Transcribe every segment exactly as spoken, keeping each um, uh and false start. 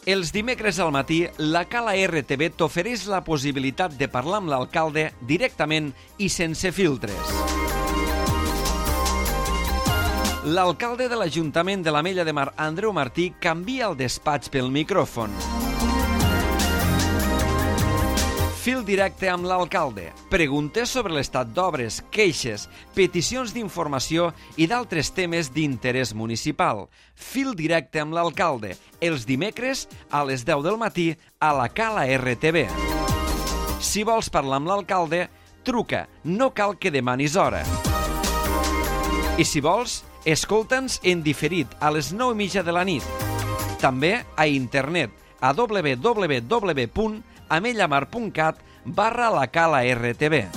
Els dimecres al matí, la Cala R T V t'ofereix la possibilitat de parlar amb l'alcalde directament i sense filtres. L'alcalde de l'Ajuntament de l'Ametlla de Mar, Andreu Martí, canvia el despatx pel micròfon. Fil directe amb l'alcalde. Preguntes sobre l'estat d'obres, queixes, peticions d'informació i d'altres temes d'interès municipal. Fil directe amb l'alcalde. Els dimecres a les deu del matí a la Cala R T V. Si vols parlar amb l'alcalde, truca. No cal que demanis hora. I si vols, escolta'ns en diferit a les nou i mitja de la nit. També a internet a w w w punt amellamar punt cat barra la Cala R T V.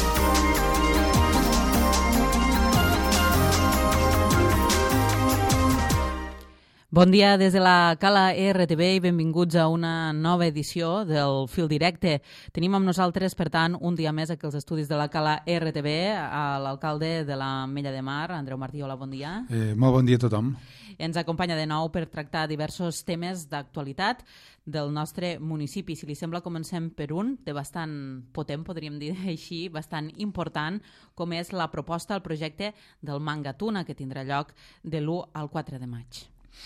Bon dia des de la Cala R T V i benvinguts a una nova edició del Fil Directe. Tenim amb nosaltres, per tant, un dia més aquí als estudis de la Cala R T V a l'alcalde de l'Ametlla de Mar, Andreu Martí. Hola, bon dia. Eh, molt bon dia a tothom. Ens acompanya de nou per tractar diversos temes d'actualitat del nostre municipi. Si li sembla, comencem per un de bastant potent, podríem dir així, bastant important, com és la proposta al projecte del Manga Tuna, que tindrà lloc de l'u al quatre de maig.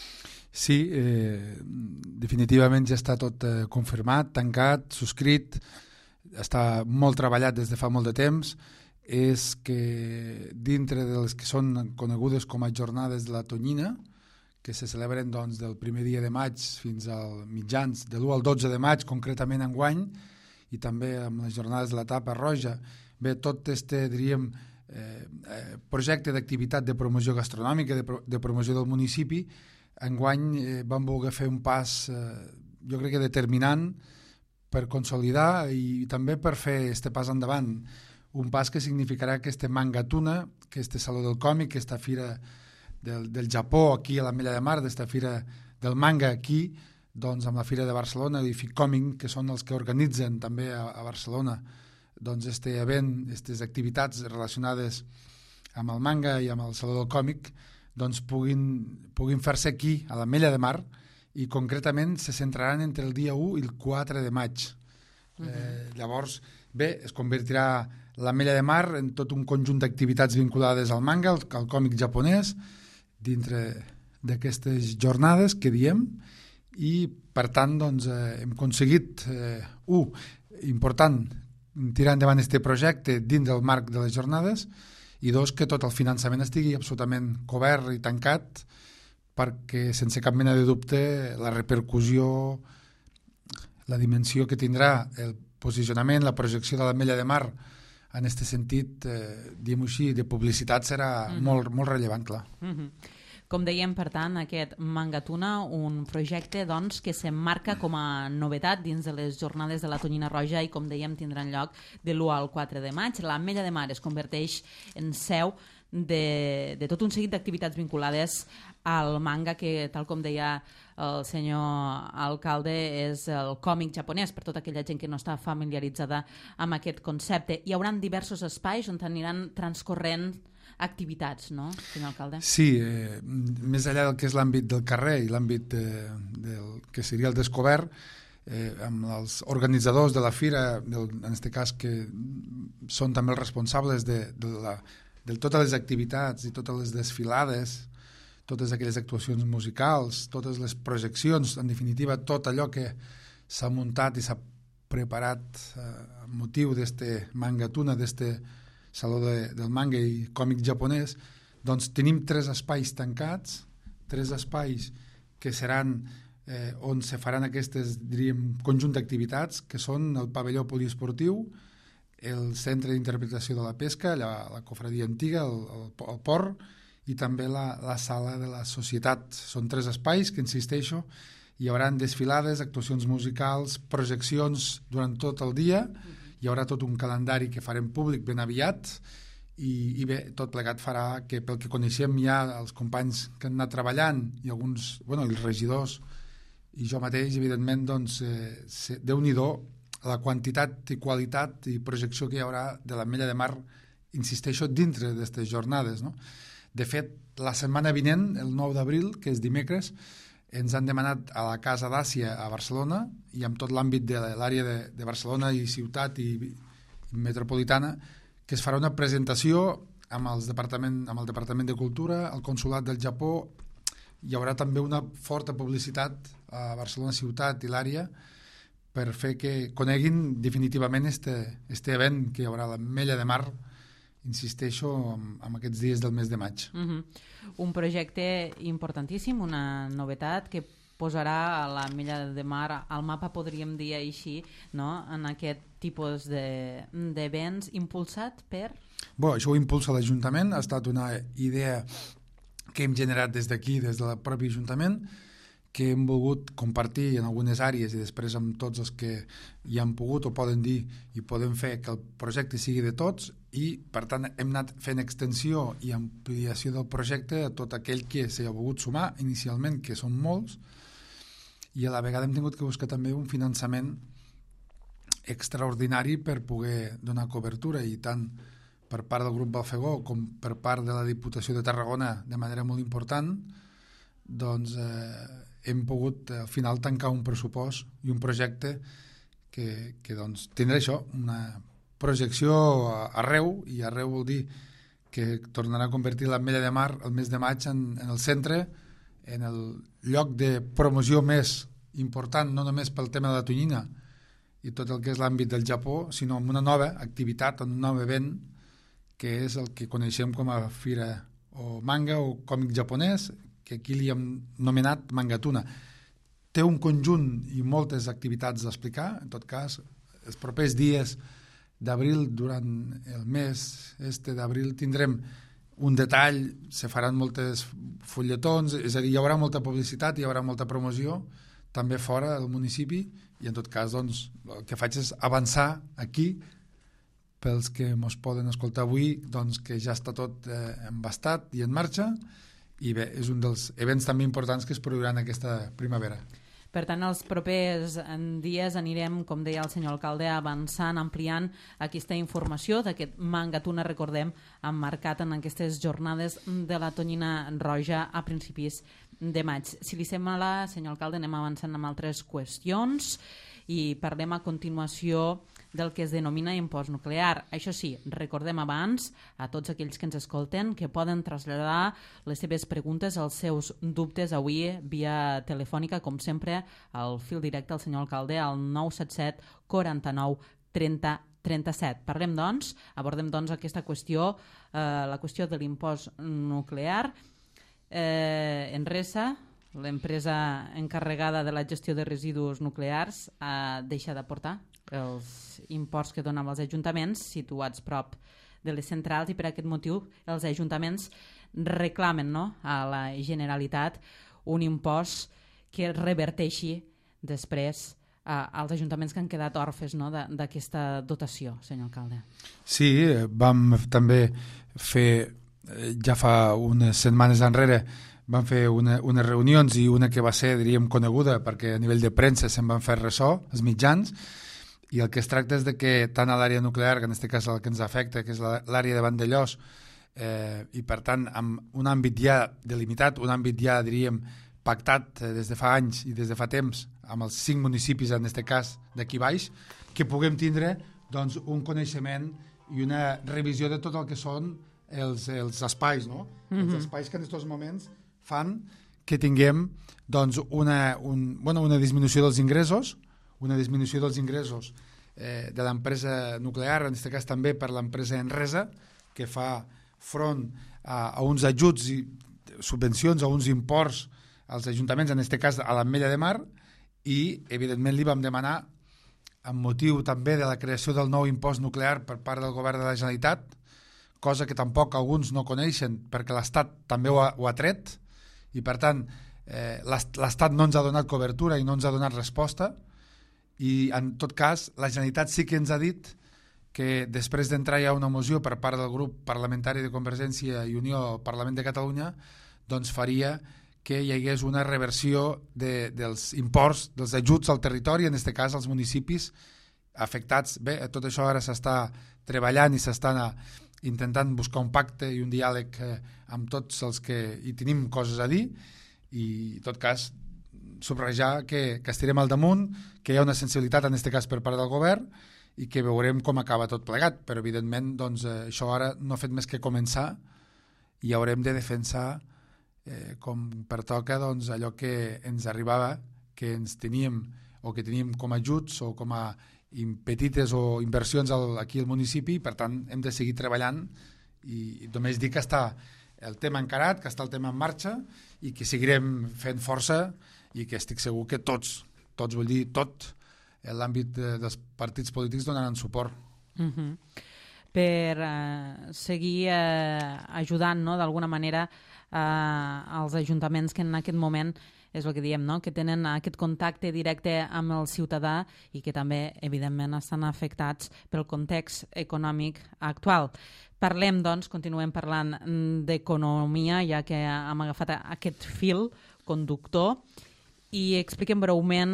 Sí, eh, definitivament ja està tot eh, confirmat, tancat, subscrit, està molt treballat des de fa molt de temps. És que dintre de les que són conegudes com a jornades de la Tonyina, que se celebren doncs, del primer dia de maig fins al mitjans, de l'u al dotze de maig, concretament enguany, i també amb les jornades de la Tapa Roja. Bé, tot este, diríem, eh, eh, projecte d'activitat de promoció gastronòmica, de, pro de promoció del municipi, enguany eh, vam voler fer un pas, eh, jo crec que determinant, per consolidar i també per fer este pas endavant. Un pas que significarà que este Manga Tuna, que este Saló del Còmic, que esta fira del, del Japó aquí a l'Ametlla de Mar, d'esta fira del manga aquí, doncs amb la fira de Barcelona i FICòmic, que són els que organitzen també a, a Barcelona doncs este event, aquestes activitats relacionades amb el manga i amb el Saló del Còmic, doncs puguin, puguin fer-se aquí a l'Ametlla de Mar i concretament se centraran entre el dia u i el quatre de maig. Uh-huh. eh, llavors, bé, es convertirà l'Ametlla de Mar en tot un conjunt d'activitats vinculades al manga, al, al còmic japonès, dintre d'aquestes jornades que diem, i per tant doncs, eh, hem aconseguit, eh, un, important, tirar endavant aquest projecte dins del marc de les jornades, i dos, que tot el finançament estigui absolutament cobert i tancat, perquè sense cap mena de dubte la repercussió, la dimensió que tindrà el posicionament, la projecció de l'Ametlla de Mar en aquest sentit, eh, diguem-ho així, de publicitat serà mm-hmm. molt, molt rellevant, clar. Mm-hmm. Com dèiem, per tant, aquest Manga Tuna, un projecte doncs, que s'emmarca com a novetat dins de les jornades de la Tonyina Roja i, com dèiem, tindran lloc de l'u al quatre de maig. L'Ametlla de Mar es converteix en seu de, de tot un seguit d'activitats vinculades al manga, que, tal com deia el senyor alcalde, és el còmic japonès, per tota aquella gent que no està familiaritzada amb aquest concepte. Hi haurà diversos espais on aniran transcorrent activitats, no, senyor alcalde? Sí, eh, més enllà del que és l'àmbit del carrer i l'àmbit eh, del que seria el descobert, eh, amb els organitzadors de la fira, del, en aquest cas que són també els responsables de, de, la, de totes les activitats i totes les desfilades, totes aquelles actuacions musicals, totes les projeccions, en definitiva tot allò que s'ha muntat i s'ha preparat eh, amb motiu d'este Manga Tuna, d'este Saló de, del manga i còmic japonès, doncs tenim tres espais tancats, tres espais que seran eh, on se faran aquestes, diríem, conjunt d'activitats, que són el pavelló poliesportiu, el centre d'interpretació de la pesca, la, la cofradia antiga, el, el, el port, i també la, la sala de la societat. Són tres espais que, insisteixo, hi haurà desfilades, actuacions musicals, projeccions durant tot el dia. Hi haurà tot un calendari que farem públic ben aviat i, i bé, tot plegat farà que, pel que coneixem ja els companys que han anat treballant i alguns, bueno, els regidors i jo mateix, evidentment, doncs, eh, Déu-n'hi-do la quantitat i qualitat i projecció que hi haurà de l'Ametlla de Mar, insisteixo, dintre d'aquestes jornades, no? De fet, la setmana vinent, el nou d'abril, que és dimecres, ens han demanat a la Casa d'Àsia a Barcelona i amb tot l'àmbit de l'àrea de, de Barcelona i ciutat i, i metropolitana, que es farà una presentació amb, els departament, amb el Departament de Cultura, el Consolat del Japó. Hi haurà també una forta publicitat a Barcelona ciutat i l'àrea per fer que coneguin definitivament este, este event que hi haurà a l'Ametlla de Mar, insisteixo, en, en aquests dies del mes de maig. Uh-huh. Un projecte importantíssim, una novetat que posarà a l'Ametlla de Mar al mapa, podríem dir així, no? En aquest tipus d'events, de, impulsat per... Bé, això ho impulsa l'Ajuntament, ha estat una idea que hem generat des d'aquí, des del propi Ajuntament, que hem volgut compartir en algunes àrees i després amb tots els que hi han pogut o poden dir i podem fer que el projecte sigui de tots, i per tant hem anat fent extensió i ampliació del projecte a tot aquell que s'hi ha volgut sumar inicialment, que són molts, i a la vegada hem tingut que buscar també un finançament extraordinari per poder donar cobertura, i tant per part del grup Balfegó com per part de la Diputació de Tarragona de manera molt important, doncs eh, hem pogut al final tancar un pressupost i un projecte que, que doncs, tindrà això, una projecció arreu, i arreu vol dir que tornarà a convertir l'Ametlla de Mar el mes de maig en, en el centre, en el lloc de promoció més important, no només pel tema de la tonyina i tot el que és l'àmbit del Japó, sinó amb una nova activitat, un nou event, que és el que coneixem com a Fira o Manga o Còmic Japonès, que aquí li hem nomenat Mangatuna. Té un conjunt i moltes activitats a explicar. En tot cas, els propers dies d'abril, durant el mes este d'abril, tindrem un detall, se faran moltes fulletons, és a dir, hi haurà molta publicitat, hi haurà molta promoció, també fora del municipi, i en tot cas, doncs, el que faig és avançar aquí, pels que ens poden escoltar avui, doncs, que ja està tot eh, embastat i en marxa, i bé, és un dels events també importants que es produiran aquesta primavera. Per tant, els propers dies anirem, com deia el senyor alcalde, avançant, ampliant aquesta informació d'aquest Mangatuna, recordem, emmarcat en aquestes jornades de la tonyina roja a principis de maig. Si li sembla, senyor alcalde, anem avançant amb altres qüestions i parlem a continuació del que es denomina impost nuclear. Això sí, recordem abans a tots aquells que ens escolten que poden traslladar les seves preguntes, els seus dubtes avui via telefònica, com sempre, al fil directe al senyor alcalde al nou set set quaranta-nou trenta trenta-set. Parlem, doncs, abordem doncs aquesta qüestió, eh, la qüestió de l'impost nuclear. Eh, Enresa, l'empresa encarregada de la gestió de residus nuclears, eh, deixa d'aportar els imports que donen als ajuntaments situats prop de les centrals, i per aquest motiu els ajuntaments reclamen, no?, a la Generalitat un impost que reverteixi després eh, als ajuntaments que han quedat orfes, no?, d'aquesta dotació, senyor alcalde. Sí, vam també fer, ja fa unes setmanes enrere, vam fer una, unes reunions, i una que va ser, diríem, coneguda perquè a nivell de premsa se'n van fer ressò, els mitjans, i el que es tracta és de que tant a l'àrea nuclear, que en aquest cas el que ens afecta, que és l'àrea de Vandellós, eh, i per tant amb un àmbit ja delimitat, un àmbit ja, diríem, pactat eh, des de fa anys i des de fa temps amb els cinc municipis, en aquest cas d'aquí baix, que puguem tindre doncs, un coneixement i una revisió de tot el que són els, els espais, no? Mm-hmm. Els espais que en aquests moments fan que tinguem doncs, una, un, bueno, una disminució dels ingressos, una disminució dels ingressos eh, de l'empresa nuclear, en aquest cas també per l'empresa Enresa, que fa front a, a uns ajuts i subvencions, a uns imports als ajuntaments, en aquest cas a l'Ametlla de Mar, i evidentment li vam demanar, amb motiu també de la creació del nou impost nuclear per part del govern de la Generalitat, cosa que tampoc alguns no coneixen perquè l'Estat també ho ha, ho ha tret, i per tant eh, l'Estat no ens ha donat cobertura i no ens ha donat resposta, i en tot cas la Generalitat sí que ens ha dit que després d'entrar ja una moció per part del grup parlamentari de Convergència i Unió al Parlament de Catalunya, doncs faria que hi hagués una reversió de, dels imports, dels ajuts al territori, en aquest cas als municipis afectats. Bé, tot això ara s'està treballant i s'està intentant buscar un pacte i un diàleg amb tots els que hi tenim coses a dir, i en tot cas subratllar que, que estirem al damunt, que hi ha una sensibilitat en aquest cas per part del govern i que veurem com acaba tot plegat, però evidentment doncs, eh, això ara no ha fet més que començar i haurem de defensar eh, com pertoca doncs, allò que ens arribava, que ens teníem o que teníem com a ajuts o com a petites o inversions al, aquí al municipi, per tant hem de seguir treballant i, i només dir que està el tema encarat, que està el tema en marxa i que seguirem fent força i que estic segur que tots, tots vull dir tot, l'àmbit de, dels partits polítics donaran suport. Uh-huh. Per uh, seguir uh, ajudant, no?, d'alguna manera uh, als ajuntaments que en aquest moment és el que diem, no?, que tenen aquest contacte directe amb el ciutadà i que també, evidentment, estan afectats pel context econòmic actual. Parlem, doncs, continuem parlant d'economia, ja que hem agafat aquest fil conductor, i expliquem breument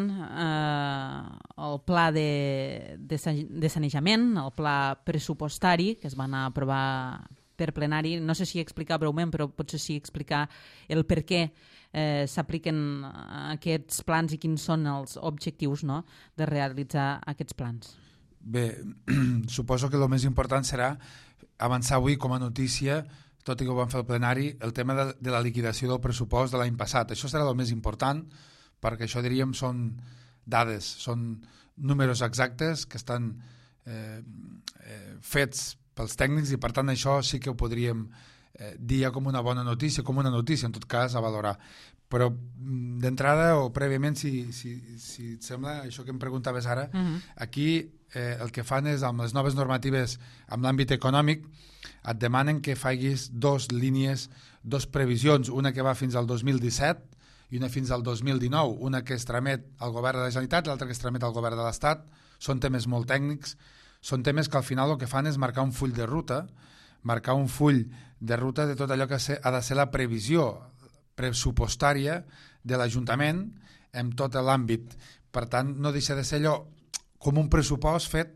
eh, el pla de, de, de sanejament, el pla pressupostari, que es va anar a aprovar per plenari. No sé si explicar breument, però potser sí explicar el per què eh, s'apliquen aquests plans i quins són els objectius, no?, de realitzar aquests plans. Bé, suposo que el més important serà avançar avui com a notícia, tot i que ho vam fer al plenari, el tema de, de la liquidació del pressupost de l'any passat. Això serà el més important, perquè això, diríem, són dades, són números exactes que estan eh, eh, fets pels tècnics i, per tant, això sí que ho podríem eh, dir ja com una bona notícia, com una notícia, en tot cas, a valorar. Però d'entrada o prèviament, si, si, si et sembla, això que em preguntaves ara, uh-huh. aquí eh, el que fan és, amb les noves normatives amb l'àmbit econòmic, et demanen que facis dos línies, dos previsions, una que va fins al dos mil disset i una fins al dos mil dinou, una que es tramet al govern de la Generalitat, l'altra que es tramet al govern de l'Estat. Són temes molt tècnics, són temes que al final el que fan és marcar un full de ruta, marcar un full de ruta de tot allò que ha de ser la previsió pressupostària de l'Ajuntament en tot l'àmbit. Per tant, no deixa de ser allò com un pressupost fet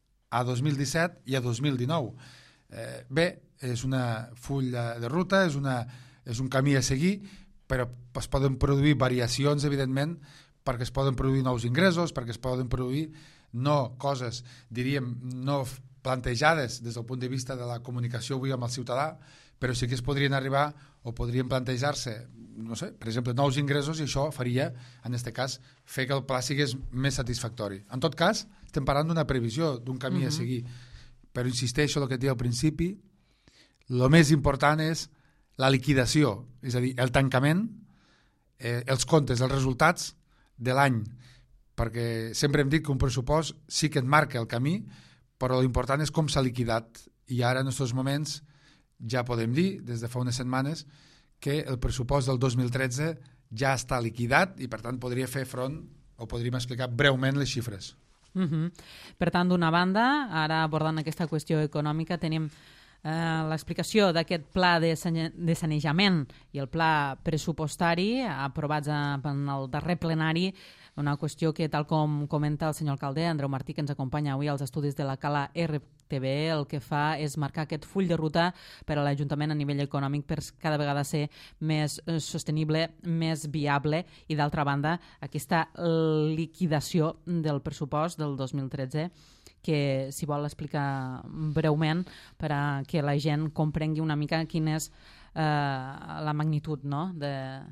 a dos mil disset i a dos mil dinou. Eh, bé, és una full de ruta, és, una, és un camí a seguir, però es poden produir variacions, evidentment, perquè es poden produir nous ingressos, perquè es poden produir no coses, diríem, no plantejades des del punt de vista de la comunicació avui amb el ciutadà, però sí que es podrien arribar o podrien plantejar-se, no sé, per exemple, nous ingressos, i això faria, en aquest cas, fer que el pla sigués més satisfactori. En tot cas, estem parlant d'una previsió, d'un camí uh-huh. a seguir, però insisteixo en el que et deia al principi, el més important és la liquidació, és a dir, el tancament, eh, els comptes, els resultats de l'any, perquè sempre hem dit que un pressupost sí que et marca el camí, però l'important és com s'ha liquidat, i ara en aquests moments ja podem dir, des de fa unes setmanes, que el pressupost del dos mil tretze ja està liquidat i per tant podria fer front, o podríem explicar breument les xifres. Uh-huh. Per tant, d'una banda, ara abordant aquesta qüestió econòmica, tenim Uh, l'explicació d'aquest pla de, sane de sanejament i el pla pressupostari aprovats en el darrer plenari, una qüestió que, tal com comenta el senyor alcalde Andreu Martí, que ens acompanya avui als estudis de la Cala R T V, el que fa és marcar aquest full de ruta per a l'Ajuntament a nivell econòmic per cada vegada ser més sostenible, més viable, i d'altra banda aquesta liquidació del pressupost del dos mil tretze, que si vol explicar breument per a que la gent comprengui una mica quina és eh, la magnitud, no?, de,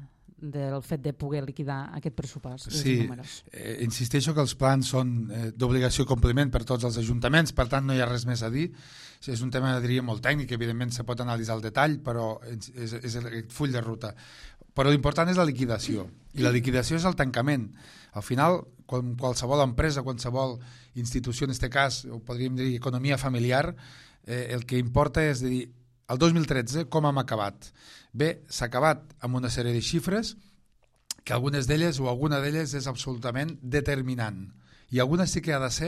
del fet de poder liquidar aquest pressupost. Sí, eh, insisteixo que els plans són eh, d'obligació i compliment per tots els ajuntaments, per tant no hi ha res més a dir. És un tema, diria, molt tècnic, evidentment se pot analitzar al detall, però és, és el full de ruta. Però l'important és la liquidació, i la liquidació és el tancament. Al final, quan qualsevol empresa, qualsevol institució, en aquest cas, o podríem dir economia familiar, eh, el que importa és dir, el dos mil tretze, com hem acabat? Bé, s'ha acabat amb una sèrie de xifres que algunes d'elles o alguna d'elles és absolutament determinant. I alguna sí que ha de ser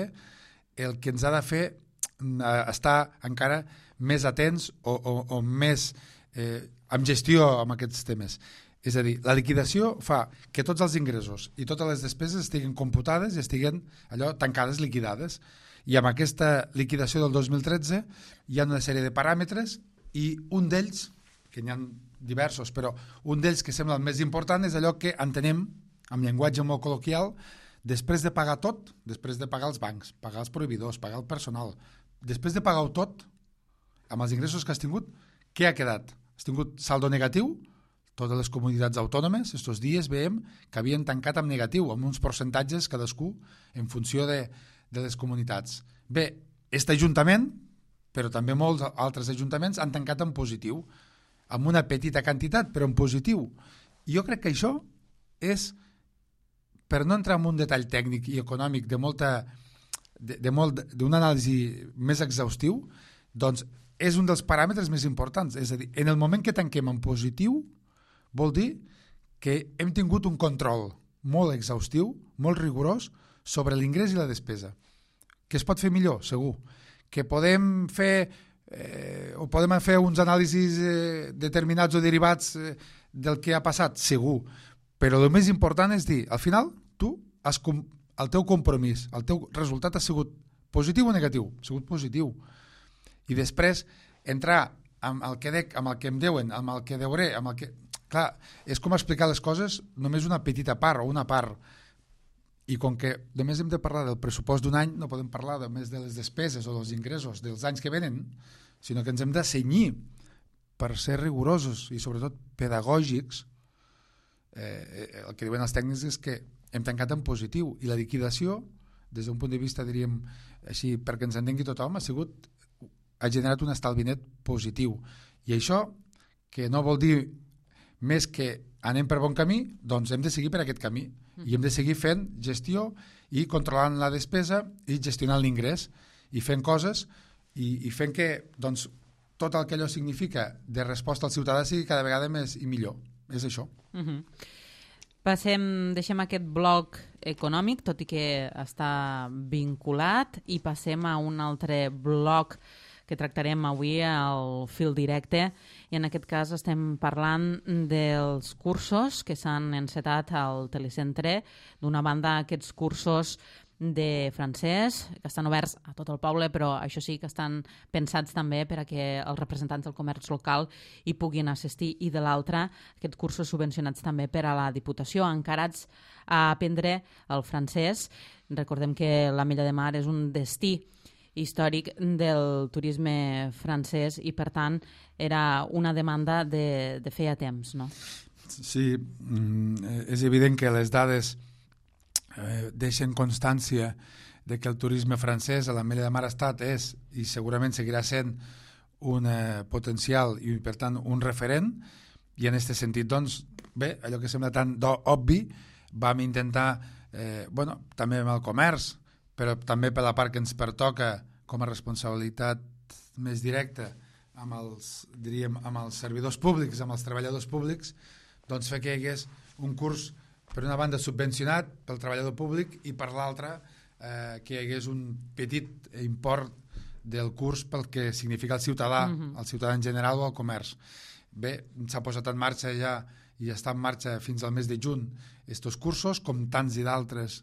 el que ens ha de fer eh, estar encara més atents o, o, o més eh, amb gestió amb aquests temes. És a dir, la liquidació fa que tots els ingressos i totes les despeses estiguin computades i estiguin allò tancades, liquidades. I amb aquesta liquidació del dos mil tretze hi ha una sèrie de paràmetres i un d'ells, que n'hi ha diversos, però un d'ells que sembla el més important és allò que entenem amb llenguatge molt col·loquial, després de pagar tot, després de pagar els bancs, pagar els proveïdors, pagar el personal, després de pagar-ho tot, amb els ingressos que has tingut, què ha quedat? Has tingut saldo negatiu? Totes les comunitats autònomes, estos dies veiem que havien tancat amb negatiu, amb uns percentatges cadascú en funció de, de les comunitats. Bé, aquest ajuntament, però també molts altres ajuntaments, han tancat en positiu, amb una petita quantitat, però en positiu. I jo crec que això és, per no entrar en un detall tècnic i econòmic de molta, de, de molt, d'un anàlisi més exhaustiu, doncs és un dels paràmetres més importants. És a dir, en el moment que tanquem en positiu, vol dir que hem tingut un control molt exhaustiu, molt rigorós, sobre l'ingrés i la despesa. Que es pot fer millor, segur. Que podem fer, eh, o podem fer uns anàlisis eh, determinats o derivats eh, del que ha passat, segur. Però el més important és dir, al final, tu, has com, el teu compromís, el teu resultat ha sigut positiu o negatiu? Ha sigut positiu. I després, entrar amb el que dec, amb el que em deuen, amb el que deuré, amb el que... Clar, és com explicar les coses només una petita part o una part. I com que només hem de parlar del pressupost d'un any, no podem parlar només de les despeses o dels ingressos dels anys que venen, sinó que ens hem de cenyir per ser rigorosos i sobretot pedagògics. Eh, el que diuen els tècnics és que hem tancat en positiu i la liquidació, des d'un punt de vista, diríem així, perquè ens entengui tothom, ha sigut, ha generat un estalvi net positiu. I això, que no vol dir més que anem per bon camí, doncs hem de seguir per aquest camí i hem de seguir fent gestió i controlant la despesa i gestionant l'ingrés i fent coses i, i fent que doncs, tot el que allò significa de resposta al ciutadà sigui cada vegada més i millor. És això. Uh -huh. Passem, deixem aquest bloc econòmic, tot i que està vinculat, i passem a un altre bloc que tractarem avui al Fil Directe, i en aquest cas estem parlant dels cursos que s'han encetat al Telecentre. D'una banda, aquests cursos de francès, que estan oberts a tot el poble, però això sí que estan pensats també per a que els representants del comerç local hi puguin assistir, i de l'altra, aquests cursos subvencionats també per a la Diputació, encarats a aprendre el francès. Recordem que l'Ametlla de Mar és un destí històric del turisme francès i, per tant, era una demanda de, de feia temps, no? Sí, és evident que les dades eh, deixen constància de que el turisme francès a l'Ametlla de Mar ha estat, és i segurament seguirà sent un eh, potencial i, per tant, un referent, i en aquest sentit, doncs, bé, allò que sembla tan obvi, vam intentar, eh, bueno, també amb el comerç, però també per la part que ens pertoca com a responsabilitat més directa amb els, diríem, amb els servidors públics, amb els treballadors públics, doncs fer que hi hagués un curs, per una banda, subvencionat pel treballador públic i per l'altra eh, que hi hagués un petit import del curs pel que significa el ciutadà, mm-hmm. el ciutadà en general o el comerç. Bé, s'ha posat en marxa ja i està en marxa fins al mes de juny estos cursos, com tants i d'altres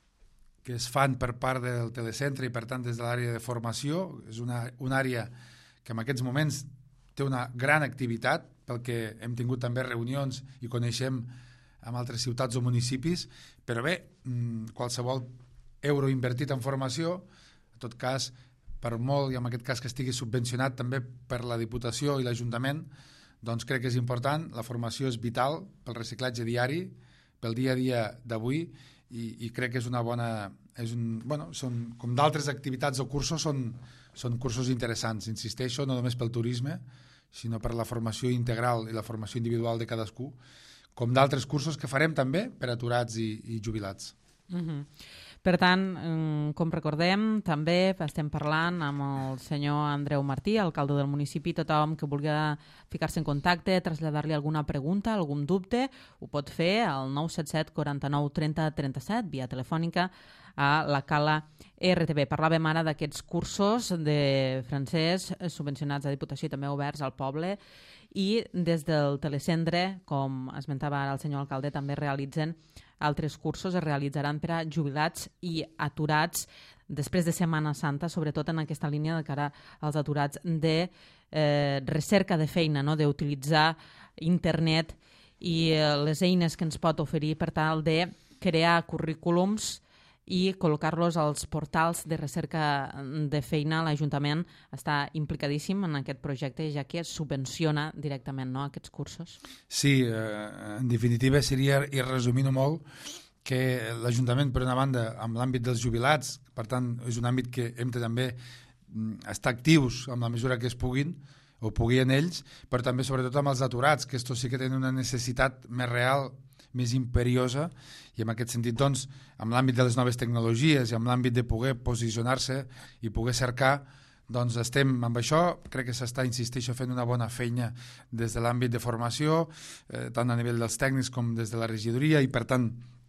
que es fan per part del Telecentre i, per tant, des de l'àrea de formació. És una, una àrea que en aquests moments té una gran activitat, perquè hem tingut també reunions i coneixem amb altres ciutats o municipis, però bé, qualsevol euro invertit en formació, en tot cas, per molt, i en aquest cas que estigui subvencionat també per la Diputació i l'Ajuntament, doncs crec que és important. La formació és vital pel reciclatge diari, pel dia a dia d'avui, i, i crec que és una bona... És un, bueno, són, com d'altres activitats o cursos, són, són cursos interessants, insisteixo, no només pel turisme, sinó per la formació integral i la formació individual de cadascú, com d'altres cursos que farem també per aturats i, i jubilats. Mm-hmm. Per tant, com recordem, també estem parlant amb el senyor Andreu Martí, alcalde del municipi. Tothom que vulgui ficar-se en contacte, traslladar-li alguna pregunta, algun dubte, ho pot fer al nou set set quaranta-nou trenta trenta-set, via telefònica, a la Cala R T B. Parlàvem ara d'aquests cursos de francès subvencionats a Diputació i també oberts al poble, i des del Telecentre, com esmentava ara el senyor alcalde, també realitzen altres cursos, es realitzaran per a jubilats i aturats després de Setmana Santa, sobretot en aquesta línia de cara als aturats de eh, recerca de feina, no? D'utilitzar internet i les eines que ens pot oferir per tal de crear currículums i col·locar-los als portals de recerca de feina. L'Ajuntament està implicadíssim en aquest projecte, ja que subvenciona directament, no, aquests cursos. Sí, eh, en definitiva seria, i resumint-ho molt, que l'Ajuntament, per una banda, amb l'àmbit dels jubilats, per tant, és un àmbit que hem de també estar actius amb la mesura que es puguin, o puguin ells, però també sobretot amb els aturats, que estos sí que tenen una necessitat més real, més imperiosa, i en aquest sentit, doncs, amb l'àmbit de les noves tecnologies i amb l'àmbit de poder posicionar-se i poder cercar, doncs estem amb això. Crec que s'està, insisteixo, fent una bona feina des de l'àmbit de formació, eh, tant a nivell dels tècnics com des de la regidoria, i per tant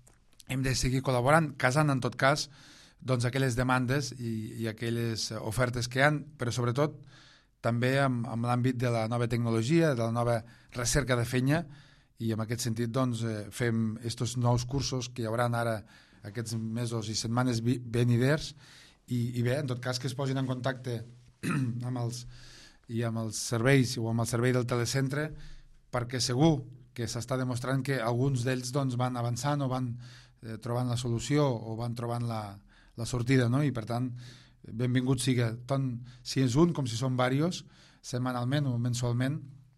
hem de seguir col·laborant, casant en tot cas doncs aquelles demandes i, i aquelles ofertes que hi ha, però sobretot també amb, amb l'àmbit de la nova tecnologia, de la nova recerca de feina, i en aquest sentit doncs, eh, fem aquests nous cursos que hi haurà ara aquests mesos i setmanes veniders, i, i bé, en tot cas que es posin en contacte amb els, i amb els serveis o amb el servei del telecentre, perquè segur que s'està demostrant que alguns d'ells doncs, van avançant o van eh, trobant la solució o van trobant la, la sortida, no? I per tant benvingut siga, tant si és un com si són diversos, setmanalment o mensualment,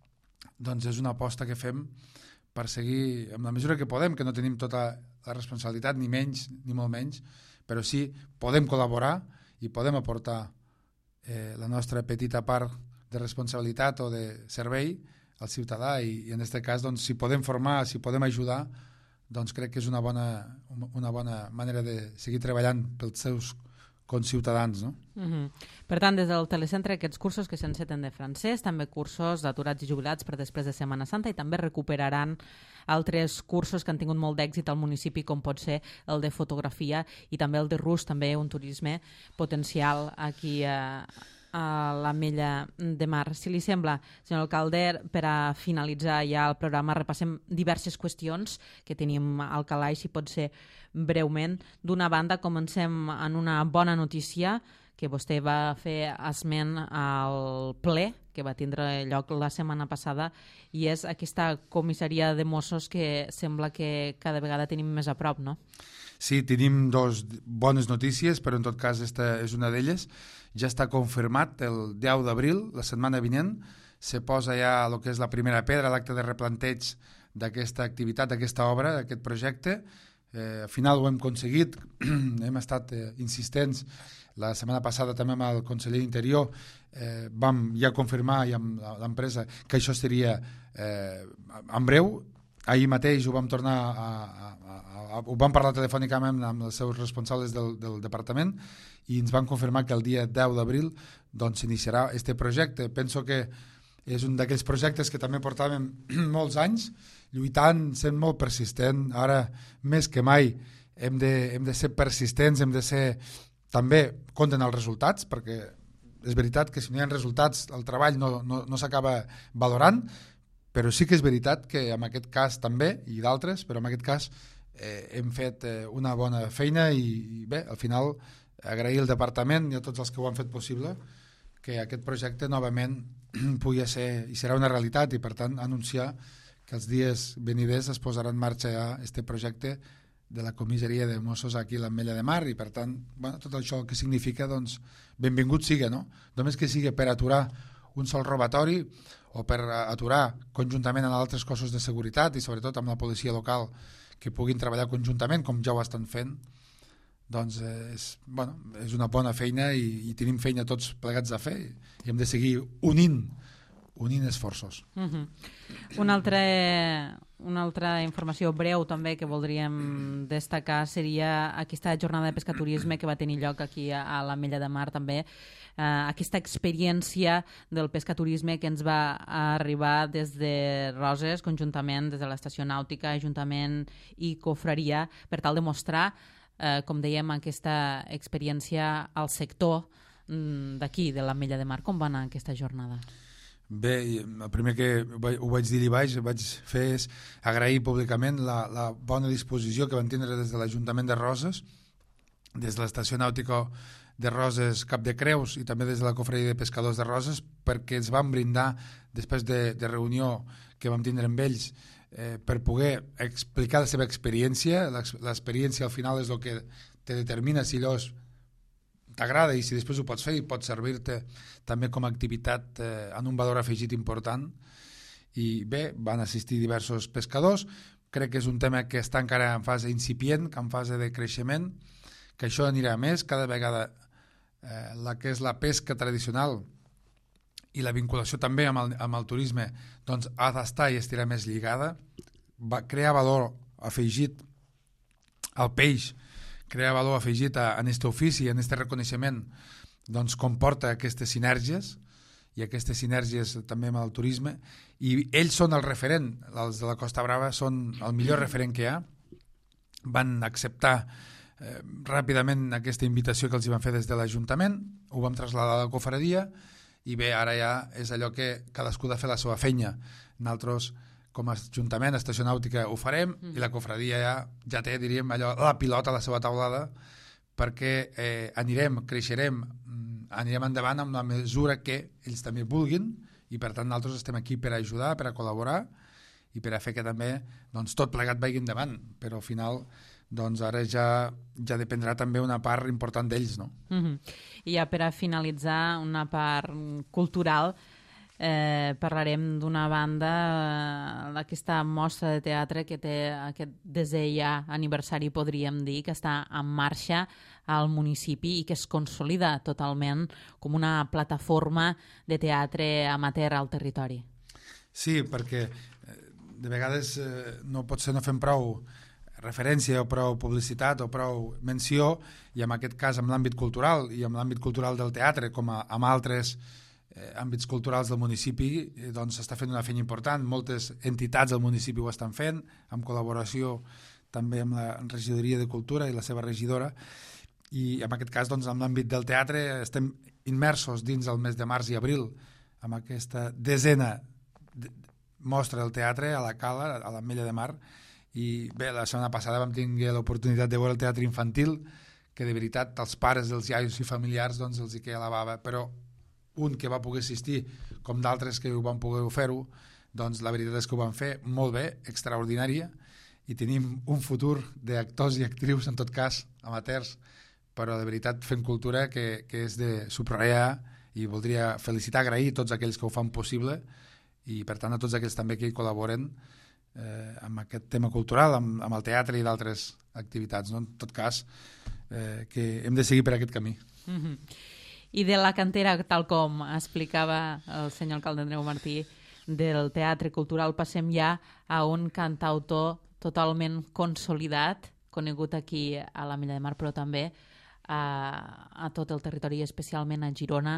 doncs és una aposta que fem per seguir amb la mesura que podem, que no tenim tota la responsabilitat, ni menys, ni molt menys, però sí podem col·laborar i podem aportar eh, la nostra petita part de responsabilitat o de servei al ciutadà, i, i en aquest cas, doncs, si podem formar, si podem ajudar, doncs crec que és una bona, una bona manera de seguir treballant pels seus conciutadans, no? Uh-huh. Per tant, des del telecentre, aquests cursos que s'enceten de francès, també cursos d'aturats i jubilats per després de Setmana Santa, i també recuperaran altres cursos que han tingut molt d'èxit al municipi, com pot ser el de fotografia i també el de rus, també un turisme potencial aquí a, a l'Ametlla de Mar. Si li sembla, senyor alcalde, per a finalitzar ja el programa, repassem diverses qüestions que tenim al calaix, si pot ser breument. D'una banda, comencem en una bona notícia que vostè va fer esment al ple que va tindre lloc la setmana passada, i és aquesta comissaria de Mossos que sembla que cada vegada tenim més a prop, no? Sí, tenim dos bones notícies, però en tot cas esta és una d'elles. Ja està confirmat el deu d'abril, la setmana vinent, se posa ja el que és la primera pedra, l'acte de replanteig d'aquesta activitat, d'aquesta obra, d'aquest projecte. Eh, al final ho hem aconseguit, hem estat eh, insistents. La setmana passada també amb el conseller d'Interior eh, vam ja confirmar i amb l'empresa que això seria eh, en breu. Ahir mateix ho vam tornar a, a, a, a ho vam parlar telefònicament amb els seus responsables del, del departament, i ens van confirmar que el dia deu d'abril doncs s'iniciarà este projecte. Penso que és un d'aquells projectes que també portàvem molts anys lluitant, sent molt persistent. Ara més que mai hem de, hem de ser persistents, hem de ser també compten els resultats, perquè és veritat que si no hi ha resultats el treball no, no, no s'acaba valorant, però sí que és veritat que en aquest cas també, i d'altres, però en aquest cas eh, hem fet eh, una bona feina, i, i bé, al final agrair al departament i a tots els que ho han fet possible que aquest projecte novament pugui ser i serà una realitat, i per tant anunciar que els dies veniders es posarà en marxa ja este projecte de la comissaria de Mossos aquí a l'Ametlla de Mar, i per tant, bueno, tot això que significa, doncs, benvingut siga, no? Només que sigui per aturar un sol robatori o per aturar conjuntament amb altres cossos de seguretat i sobretot amb la policia local que puguin treballar conjuntament, com ja ho estan fent, doncs és, bueno, és una bona feina, i, i tenim feina tots plegats a fer, i hem de seguir unint unint esforços. Uh-huh. Una altra, una altra informació breu també que voldríem destacar seria aquesta jornada de pescaturisme que va tenir lloc aquí a, a l'Ametlla de Mar també. Uh, aquesta experiència del pescaturisme que ens va arribar des de Roses, conjuntament des de l'estació nàutica, Ajuntament i Cofreria, per tal de mostrar, uh, com dèiem, aquesta experiència al sector um, d'aquí, de l'Ametlla de Mar. Com va anar aquesta jornada? Bé, el primer que ho vaig dir-hi baix, vaig fer és agrair públicament la, la bona disposició que van tindre des de l'Ajuntament de Roses, des de l'estació nàutica de Roses Cap de Creus i també des de la Cofreria de Pescadors de Roses, perquè ens van brindar, després de, de reunió que vam tindre amb ells, eh, per poder explicar la seva experiència. L'experiència al final és el que te determina si allò t'agrada i si després ho pots fer i pot servir-te també com a activitat eh, en un valor afegit important. I bé, van assistir diversos pescadors. Crec que és un tema que està encara en fase incipient, que en fase de creixement, que això anirà més. Cada vegada eh, la que és la pesca tradicional i la vinculació també amb el, amb el turisme doncs ha d'estar i estarà més lligada. Va crear valor afegit al peix, crear valor afegit a, en aquest ofici, en aquest reconeixement, doncs comporta aquestes sinergies, i aquestes sinergies també amb el turisme, i ells són el referent, els de la Costa Brava són el millor referent que hi ha. Van acceptar eh, ràpidament aquesta invitació que els hi van fer des de l'Ajuntament, ho vam traslladar a la cofradia, i bé, ara ja és allò que cadascú ha de fer la seva feina. Nosaltres, com a Ajuntament, Estació Nàutica, ho farem, mm. i la cofradia ja, ja té, diríem, allò, la pilota a la seva taulada, perquè eh, anirem, creixerem, anirem endavant amb la mesura que ells també vulguin, i per tant nosaltres estem aquí per ajudar, per a col·laborar i per a fer que també doncs, tot plegat vagi endavant, però al final doncs ara ja, ja dependrà també una part important d'ells, no? Mm-hmm. I ja per a finalitzar una part cultural, eh, parlarem d'una banda eh, d'aquesta mostra de teatre que té aquest desè ja aniversari, podríem dir, que està en marxa al municipi i que es consolida totalment com una plataforma de teatre amateur al territori. Sí, perquè de vegades eh, no pot ser no fem prou referència o prou publicitat o prou menció, i en aquest cas amb l'àmbit cultural i amb l'àmbit cultural del teatre, com a, amb altres eh, àmbits culturals del municipi, eh, doncs s'està fent una feina important. Moltes entitats del municipi ho estan fent, en col·laboració també amb la regidoria de cultura i la seva regidora, i en aquest cas doncs, amb l'àmbit del teatre estem immersos dins el mes de març i abril amb aquesta desena de mostra del teatre a la Cala, a l'Ametlla de Mar. I bé, la setmana passada vam tenir l'oportunitat de veure el teatre infantil, que de veritat els pares dels iaios i familiars doncs els hi queda la bava, però un que va poder assistir, com d'altres que ho van poder fer-ho, doncs la veritat és que ho van fer molt bé, extraordinària, i tenim un futur d'actors i actrius, en tot cas, amateurs, però de veritat fent cultura que, que és de subratllar, i voldria felicitar, agrair a tots aquells que ho fan possible, i per tant a tots aquells també que hi col·laboren eh, amb aquest tema cultural, amb, amb el teatre i d'altres activitats, no? En tot cas, eh, que hem de seguir per aquest camí. Mm-hmm. I de la cantera, tal com explicava el senyor alcalde Andreu Martí, del teatre cultural passem ja a un cantautor totalment consolidat, conegut aquí a l'Ametlla de Mar, però també a, a tot el territori, especialment a Girona,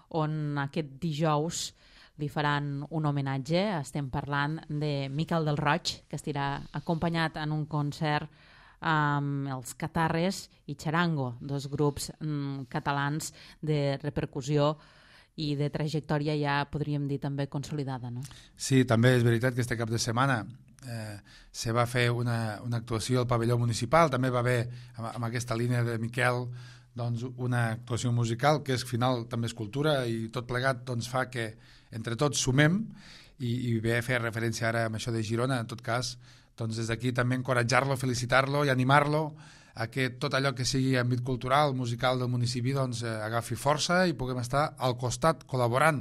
on aquest dijous li faran un homenatge. Estem parlant de Miquel del Roig, que estarà acompanyat en un concert amb els Catarres i Charango, dos grups mm, catalans de repercussió i de trajectòria ja podríem dir també consolidada, no? Sí, també és veritat que este cap de setmana eh, se va fer una, una actuació al pavelló municipal, també va haver amb, amb aquesta línia de Miquel doncs, una actuació musical que és final també és cultura, i tot plegat doncs, fa que entre tots sumem, i, i bé fer referència ara amb això de Girona, en tot cas doncs des d'aquí també encoratjar-lo, felicitar-lo i animar-lo a que tot allò que sigui àmbit cultural, musical del municipi doncs eh, agafi força i puguem estar al costat, col·laborant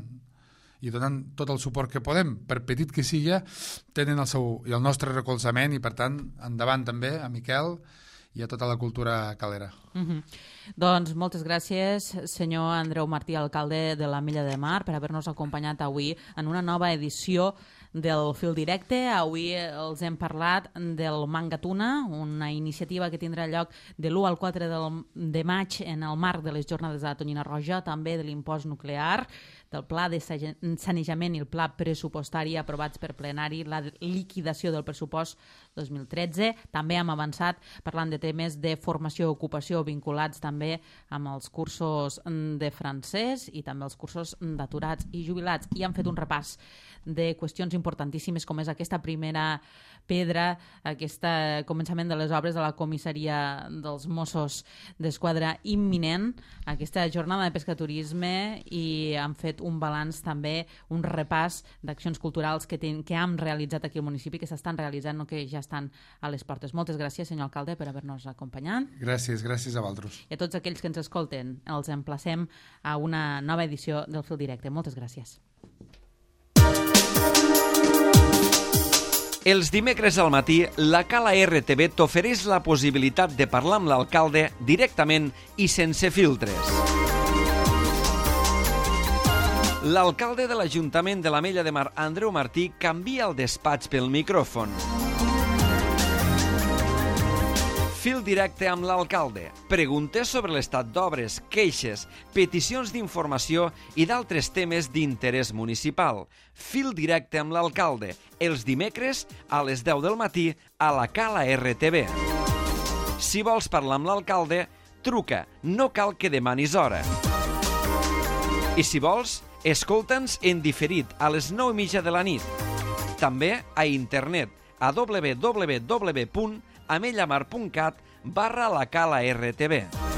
i donant tot el suport que podem, per petit que sigui, tenen el seu i el nostre recolzament, i per tant endavant també a Miquel i a tota la cultura calera. Mm-hmm. Doncs moltes gràcies, senyor Andreu Martí, alcalde de l'Ametlla de Mar, per haver-nos acompanyat avui en una nova edició del Fil Directe. Avui els hem parlat del Mangatuna, una iniciativa que tindrà lloc de l'u al quatre de maig en el marc de les jornades de la Tonyina Roja, també de l'impost nuclear, del pla de sanejament i el pla pressupostari aprovats per plenari, la liquidació del pressupost dos mil tretze. També hem avançat parlant de temes de formació i ocupació vinculats també amb els cursos de francès i també els cursos d'aturats i jubilats. I hem fet un repàs de qüestions importantíssimes com és aquesta primera pedra, aquest començament de les obres de la comissaria dels Mossos d'Esquadra imminent, aquesta jornada de pescaturisme, i han fet fet un balanç també, un repàs d'accions culturals que, ten, que hem realitzat aquí al municipi, que s'estan realitzant o que ja estan a les portes. Moltes gràcies, senyor alcalde, per haver-nos acompanyat. Gràcies, gràcies a vosaltres. I a tots aquells que ens escolten, els emplacem a una nova edició del Fil Directe. Moltes gràcies. Els dimecres al matí, la Cala R T V t'ofereix la possibilitat de parlar amb l'alcalde directament i sense filtres. L'alcalde de l'Ajuntament de l'Ametlla de Mar, Andreu Martí, canvia el despatx pel micròfon. Fil directe amb l'alcalde. Preguntes sobre l'estat d'obres, queixes, peticions d'informació i d'altres temes d'interès municipal. Fil directe amb l'alcalde. Els dimecres a les deu del matí a la Cala R T V. Si vols parlar amb l'alcalde, truca. No cal que demanis hora. I si vols, escolta'ns en diferit a les nou i mitja de la nit. També a internet a w w w punt amellamar punt cat barra la Cala R T V.